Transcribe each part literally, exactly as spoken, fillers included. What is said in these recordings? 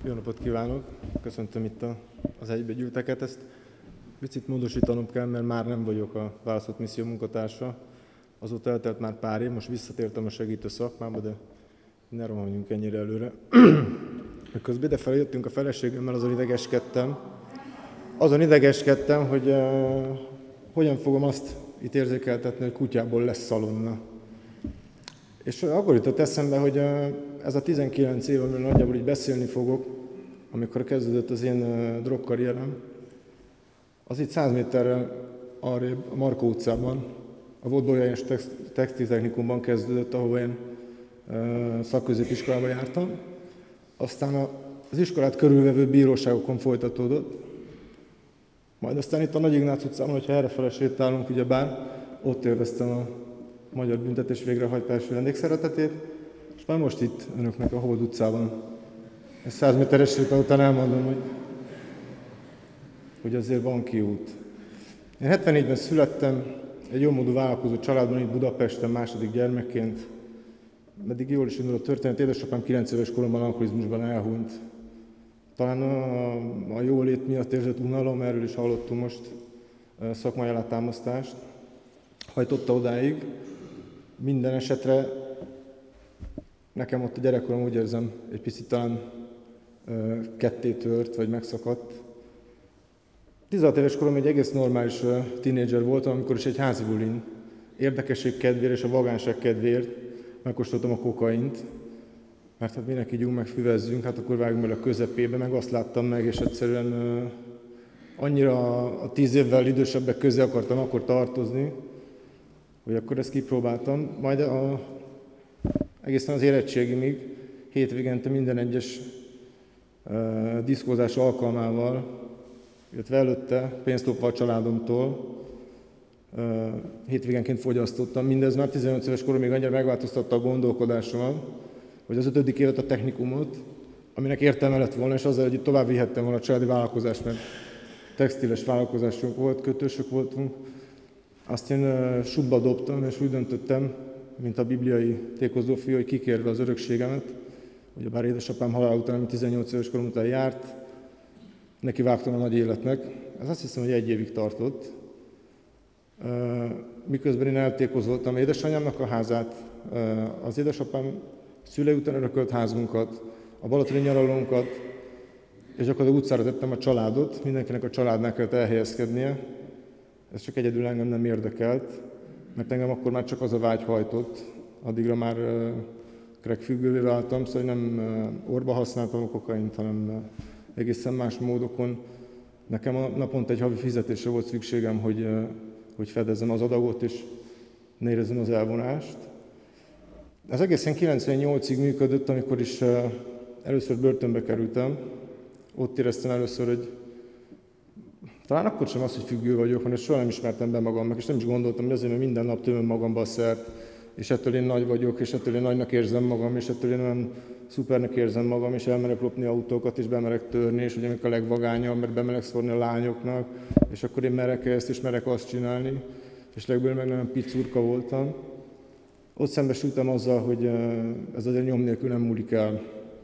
Jó napot kívánok! Köszöntöm itt a, az egybegyűlteket. Ezt picit módosítanom kell, mert már nem vagyok a választott misszió munkatársa. Azóta eltelt már pár év, most visszatértem a segítő szakmába, de ne rohanjunk ennyire előre. Közben idefelé jöttünk a feleségemmel, azon idegeskedtem. Azon idegeskedtem, hogy uh, hogyan fogom azt itt érzékeltetni, hogy kutyából lesz szalonna. És akkor jutott eszembe, hogy uh, ez a tizenkilenc év, amiről nagyjából így beszélni fogok, amikor kezdődött az én uh, drogkarrierem, az itt száz méterrel arrébb, a Markó utcában, a volt Bolyai Textiltechnikumban kezdődött, ahol én uh, szakközépiskolába jártam. Aztán az iskolát körülvevő bíróságokon folytatódott. Majd aztán itt a Nagy Ignác utcán, hogyha errefele sétálunk, ugyebár ott élveztem a magyar büntetés végrehajtási vendégszeretetét, és már most itt önöknek a Hold utcában. Ez száz méteres séta után elmondom, hogy, hogy azért van kiút. Én hetvennégyben születtem, egy jómódú vállalkozó családban, itt Budapesten második gyermekként. Meddig jól is indul a történet, édesapám kilenc éves koromban alkoholizmusban elhunyt. Talán a, a jólét miatt érzett unalom, erről is hallottunk most szakmai alátámasztást, hajtotta odáig. Minden esetre nekem ott a gyerekkorom, úgy érzem, egy picit talán ketté tört, vagy megszakadt. tizenhat éves korom egy egész normális tínédzser voltam, amikor is egy házi bulin érdekesség kedvéért és a vagánság kedvéért megkóstoltam a kokaint, mert hát minek ígyunk, meg füvezzünk, hát akkor vágjunk bele a közepébe, meg azt láttam meg, és egyszerűen uh, annyira a tíz évvel idősebbek közé akartam akkor tartozni, hogy akkor ezt kipróbáltam. Majd a, egészen az érettségimig hétvégente minden egyes uh, diszkózás alkalmával, illetve előtte pénzt lopva a családomtól, uh, hétvégenként fogyasztottam. Mindez már tizennyolc éves koromig annyira megváltoztatta a gondolkodásomat, hogy az ötödik évet a technikumot, aminek értelme lett volna, és azzal, hogy itt tovább vihettem volna a családi vállalkozást, mert textiles vállalkozásunk volt, kötősök voltunk. Azt én uh, subba dobtam, és úgy döntöttem, mint a bibliai tékozó fiú, hogy kikérve az örökségemet, ugye bár édesapám halál után, ami tizennyolc éves korom után járt, neki vágtam a nagy életnek. Ez azt hiszem, hogy egy évig tartott. Uh, miközben én eltékozoltam édesanyámnak a házát, uh, az édesapám szülei után örökölt házunkat, a balatoni nyaralónkat, és gyakorlatilag utcára tettem a családot, mindenkinek a családnál kellett elhelyezkednie. Ez csak egyedül engem nem érdekelt, mert engem akkor már csak az a vágy hajtott, addigra már uh, crack függővé váltam, szóval nem uh, orba használtam a kokaint, hanem uh, egészen más módokon. Nekem a naponta egy havi fizetésre volt szükségem, hogy, uh, hogy fedezzem az adagot, és ne érezzem az elvonást. Ez egészen kilencvennyolcig működött, amikor is uh, először börtönbe kerültem. Ott éreztem először, hogy talán akkor sem az, hogy függő vagyok, hanem soha nem ismertem be magamnak, és nem is gondoltam, hogy azért, mert minden nap tömöm magamba a szert, és ettől én nagy vagyok, és ettől én nagynak érzem magam, és ettől én olyan szupernek érzem magam, és elmerek lopni autókat, és bemerek törni, és ugye a legvagányabb, mert bemerek szórni a lányoknak, és akkor én merek ezt, és merek azt csinálni, és legből meg nagyon picurka voltam. Ott szembesültem azzal, hogy ez azért nyom nélkül nem múlik el.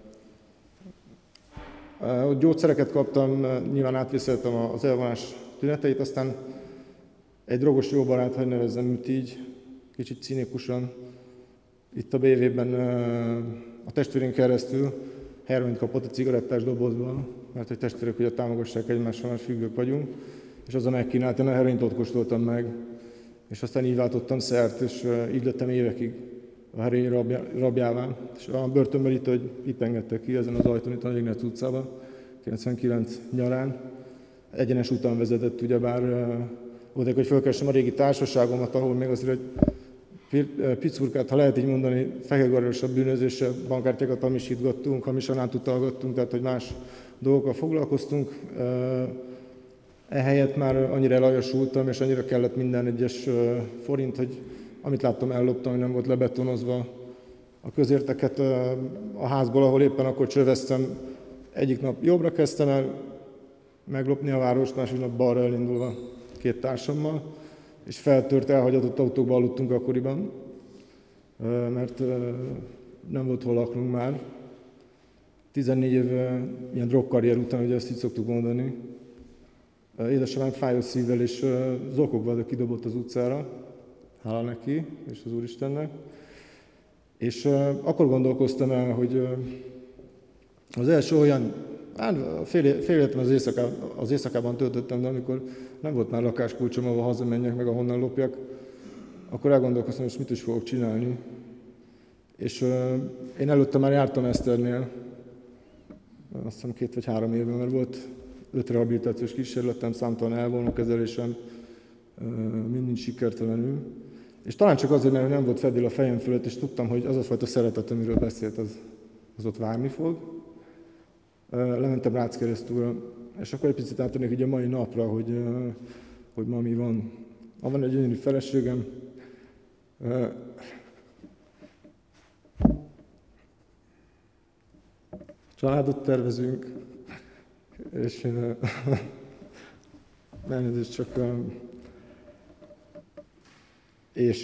Ott gyógyszereket kaptam, nyilván átvészeltem az elvonás tüneteit, aztán egy drogos jó barát, hogy nevezzem őt így, kicsit cinikusan, itt a bé vé-ben a testvérén keresztül heroint kapott a cigarettás dobozban, mert hogy testvérek ugye támogassák egymással, mert függők vagyunk, és az a megkínált, én a heroint ott kóstoltam meg. És aztán így váltottam szert, és így lettem évekig a heroin rabjá, rabjává. És a börtönben itt, hogy itt engedtek ki, ezen az ajtón, itt a Nagy Ignác utcában, kilencvenkilenc nyarán. Egyenes úton vezetett, ugyebár odaig, hogy fölkeresem a régi társaságomat, ahol még azért egy picurkát, ha lehet így mondani, fekete bűnözéssel bankkártyákat hamisítgattunk, hamisan átutalgattunk, tehát hogy más dolgokkal foglalkoztunk. Ehelyett már annyira elajasultam, és annyira kellett minden egyes forint, hogy amit láttam, elloptam, hogy nem volt lebetonozva. A közérteket a házból, ahol éppen akkor csöveztem, egyik nap jobbra kezdtem el meglopni a várost, másik nap balra elindulva két társammal, és feltört, elhagyatott autókba aludtunk akkoriban, mert nem volt hol laknunk már. tizennégy év ilyen drogkarrier után, ugye ezt így szoktuk mondani, édesapám fájó szívvel és zokogva kidobott az utcára, hála neki és az Úristennek. És akkor gondolkoztam el, hogy az első olyan, hát fél, fél életem az, éjszakában, az éjszakában töltöttem, de amikor nem volt már lakáskulcsom, ahol hazamenjek, meg ahonnan lopjak, akkor elgondolkoztam, hogy mit is fogok csinálni. És én előtte már jártam Eszternél, azt hiszem két vagy három évben, mert volt öt rehabilitációs kísérletem, számtalan elvonókezelésem, mind nincs sikertelenül. És talán csak azért, mert nem volt fedél a fejem fölött, és tudtam, hogy az a fajta szeretet, amiről beszélt, az, az ott várni fog. Lementem Ráckeresztúra, és akkor egy picit átadnék így a mai napra, hogy, hogy ma mi van. Van egy gyönyörű feleségem, családot tervezünk, és én elnézést csak... És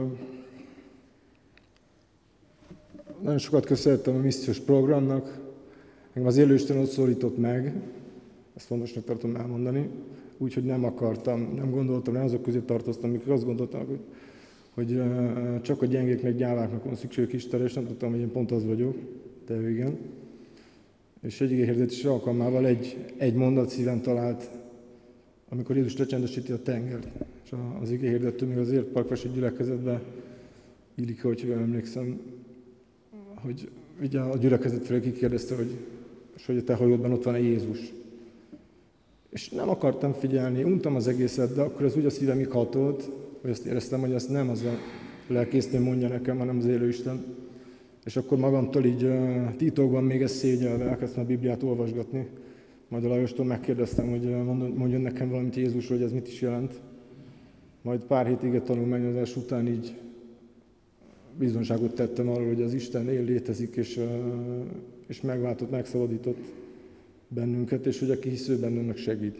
nagyon sokat köszönhettem a missziós programnak, engem az élőisten ott szólított meg, ezt fontosnak tartom elmondani, úgyhogy nem akartam, nem gondoltam, nem azok közé tartoztam, akik azt gondoltak, hogy, hogy csak a gyengéknek, gyáváknak van szükségük Istenre, és nem tudtam, hogy én pont az vagyok, de ő igen. És egy igéhirdetés alkalmával egy, egy mondat szíven talált, amikor Jézus lecsendesíti a tengert. És az igéhirdető még az Értparkvási gyülekezetben illik, hogy jól emlékszem, hogy ugye a gyülekezet felé kikérdezte, hogy, és hogy a te hajódban ott van-e Jézus. És nem akartam figyelni, untam az egészet, de akkor ez úgy a szívemig hatolt, hogy azt éreztem, hogy ezt nem az a lelkésznő mondja nekem, hanem az élőisten. És akkor magamtól így uh, titokban még ezt szégyelve elkezdtem a Bibliát olvasgatni. Majd a Lajostól megkérdeztem, hogy mondjon nekem valamit Jézusról, hogy ez mit is jelent. Majd pár hét ige tanulmányozás után így bizonságot tettem arról, hogy az Isten él, létezik, és, és megváltott, megszabadított bennünket, és hogy aki hisz ő bennünket segít.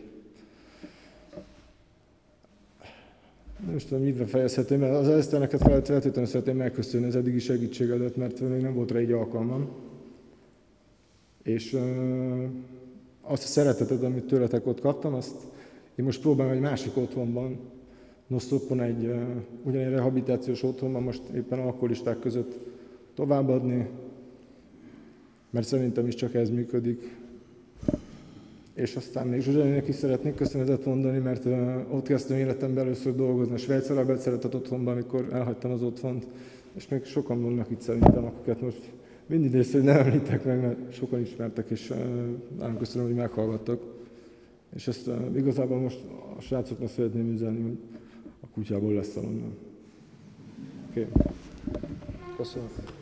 Nem is tudom, mivel fejezhető, mert az Eszternek feltétlenül szeretném megköszönni az eddigi segítségedet, mert még nem volt rá egy alkalmam. És uh, azt a szeretetet, amit tőletek ott kaptam, azt én most próbálom egy másik otthonban, Nosztopon egy uh, ugyanilyen rehabilitációs otthonban, most éppen alkoholisták között továbbadni, mert szerintem is csak ez működik. És aztán még Zsuzsánének is szeretnék köszönetet mondani, mert uh, ott kezdtem életemben először dolgozni a Svájc Arabelt szeretett otthonban, amikor elhagytam az otthont, és még sokan vannak itt szerintem, akiket most mindig nézsz, hogy nem említek meg, mert sokan ismertek, és uh, nagyon köszönöm, hogy meghallgattak. És ezt uh, igazából most a srácoknak szeretném üzenni, hogy a kutyából lesz szalonna. Oké. Okay. Köszönöm.